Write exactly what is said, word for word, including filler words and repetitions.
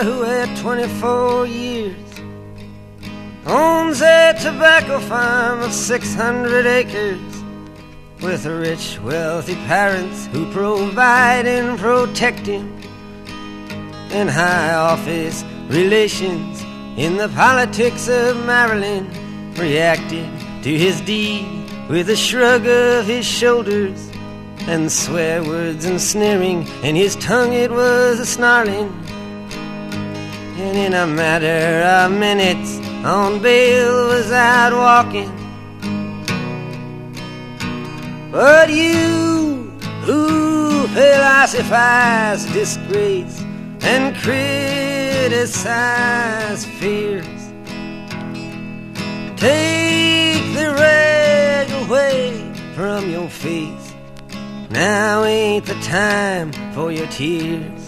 who had twenty-four years owns a tobacco farm of six hundred acres, with rich, wealthy parents who provide and protect him, and high office relations in the politics of Maryland reacted to his deed with a shrug of his shoulders and swear words and sneering, and his tongue it was a snarling. And in a matter of minutes on bail was out walking. But you who philosophize disgrace and criticize fears, take the rag away from your face. Now ain't the time for your tears.